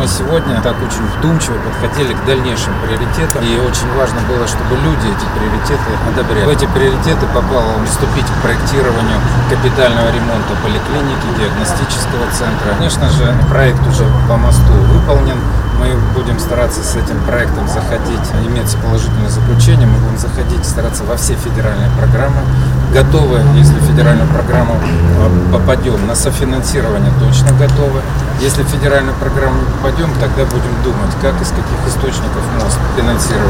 Мы сегодня так очень вдумчиво подходили к дальнейшим приоритетам, и очень важно было, чтобы люди эти приоритеты одобряли. В эти приоритеты попало приступить к проектированию капитального ремонта поликлиники, диагностического центра. Конечно же, проект уже по мосту выполнен. Мы будем стараться с этим проектом заходить, имеется положительное заключение, мы будем заходить, стараться во все федеральные программы. Готовы, если в федеральную программу попадем, на софинансирование точно готовы. Если в федеральную программу не попадем, тогда будем думать, как из каких источников мост финансировать.